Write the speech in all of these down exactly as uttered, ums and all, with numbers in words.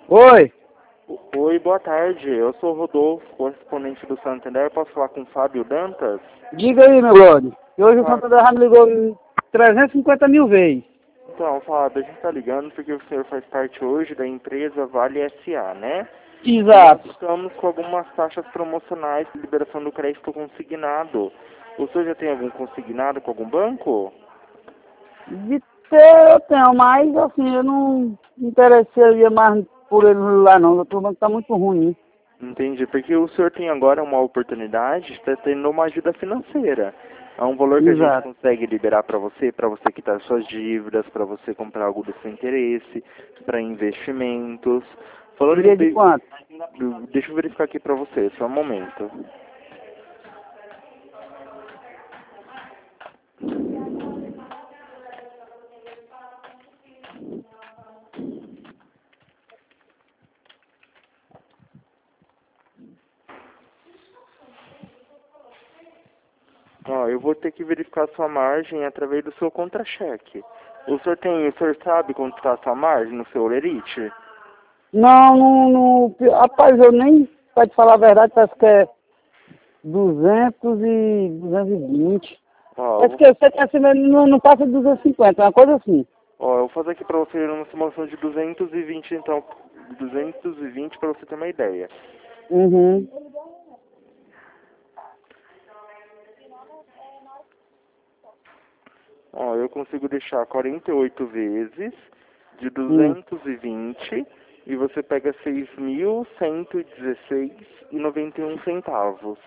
Oi, Oi, boa tarde. Eu sou o Rodolfo, correspondente do Santander. Posso falar com o Fábio Dantas? diga aí, meu brother. Que hoje o Fábio, Santander já me ligou trezentas e cinquenta mil vezes. então, Fábio, a gente está ligando porque o senhor faz parte hoje da empresa Vale S A, né? E nós Exato. estamos com algumas taxas promocionais de liberação do crédito consignado. O senhor já tem algum consignado com algum banco? De ter eu tenho, mas assim, eu não me interessaria mais por ele lá não. O banco tá muito ruim. Entendi, porque o senhor tem agora uma oportunidade de estar tendo uma ajuda financeira. É um valor que a gente Exato. consegue liberar para você, para você quitar suas dívidas, para você comprar algo do seu interesse, para investimentos. Falando em... Seria de be- quanto? Deixa eu verificar aqui para você, só um momento. Ó, eu vou ter que verificar sua margem através do seu contra-cheque. O senhor tem, o senhor sabe quanto está a sua margem no seu Olerite? Não, não, não. Rapaz, eu nem, pra te falar a verdade, parece que é duzentos e duzentos e vinte. Ó, eu Parece vou, que eu sei que assim, mas não, não passa de duzentos e cinquenta, uma coisa assim. ó, eu vou fazer aqui para você uma simulação de duzentos e vinte, então, duzentos e vinte para você ter uma ideia. Uhum. Ó, eu consigo deixar quarenta e oito vezes de Hum. duzentos e vinte e você pega seis mil cento e dezesseis e noventa e um centavos.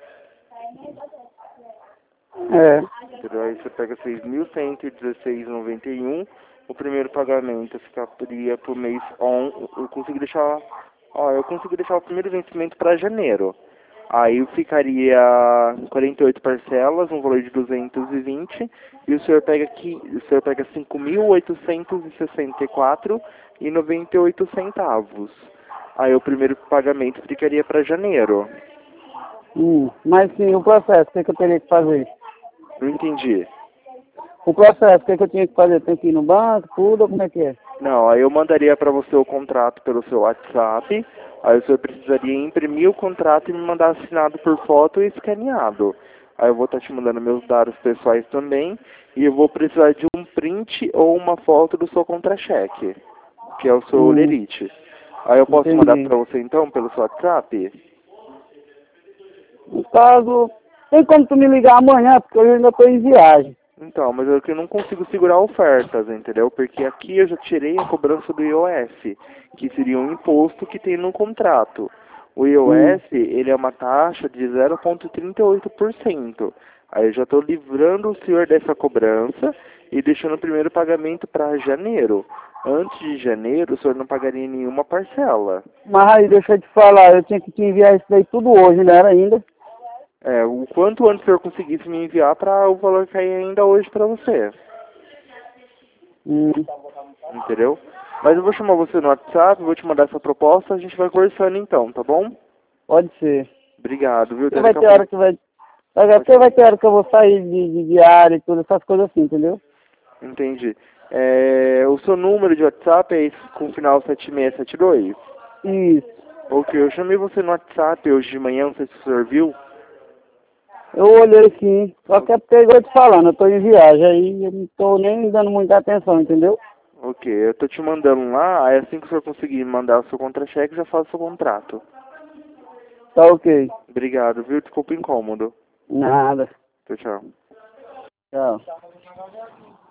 É. Entendeu? Aí você pega seis mil cento e dezesseis e noventa e um. O primeiro pagamento ficaria por mês on. Eu consigo deixar. Ó, eu consigo deixar o primeiro vencimento para janeiro. Aí ficaria quarenta e oito parcelas, um valor de duzentos e vinte, e o senhor pega aqui, o senhor pega cinco mil oitocentos e sessenta e quatro e noventa e oito centavos. Aí o primeiro pagamento ficaria para janeiro. Hum. Mas sim, o processo, o que, é que eu teria que fazer? Não entendi. O processo, o que, é que eu tinha que fazer? Tem que ir no banco, tudo, ou como é que é? Não, aí eu mandaria para você o contrato pelo seu WhatsApp. Aí o senhor precisaria imprimir o contrato e me mandar assinado por foto e escaneado. Aí eu vou estar te mandando meus dados pessoais também. E eu vou precisar de um print ou uma foto do seu contra-cheque, que é o seu Hum. olerite. Aí eu posso mandar Entendi. para você então pelo seu WhatsApp? No caso, tem como tu me ligar amanhã, porque eu ainda estou em viagem. Então, mas eu que não consigo segurar ofertas, entendeu? Porque aqui eu já tirei a cobrança do I O F, que seria um imposto que tem no contrato. O Hum. I O F, ele é uma taxa de zero vírgula trinta e oito por cento. Aí eu já estou livrando o senhor dessa cobrança e deixando o primeiro pagamento para janeiro. Antes de janeiro, o senhor não pagaria nenhuma parcela. Mas aí, deixa eu te falar, eu tinha que te enviar isso daí tudo hoje, não era ainda? É, o quanto antes o senhor conseguisse me enviar para o valor cair ainda hoje para você. Hum. Entendeu? Mas eu vou chamar você no WhatsApp, vou te mandar essa proposta, a gente vai conversando então, tá bom? Pode ser. Obrigado, viu? Porque Até vai daqui a ter hora pouco. que vai... vai- Pode Porque falar. vai ter hora que eu vou sair de, de diária e tudo, essas coisas assim, entendeu? Entendi. É, o seu número de WhatsApp é esse com final sete seis sete dois? Isso. Ok, eu chamei você no WhatsApp hoje de manhã, não sei se o senhor viu. Eu olhei sim, só que é porque eu tô te falando, eu tô em viagem, aí eu não tô nem dando muita atenção, entendeu? Ok, eu tô te mandando lá, aí assim que o senhor conseguir mandar o seu contra-cheque, já faço o seu contrato. Tá ok. Obrigado, viu? Desculpa o incômodo. Nada. Tchau, tchau. Tchau.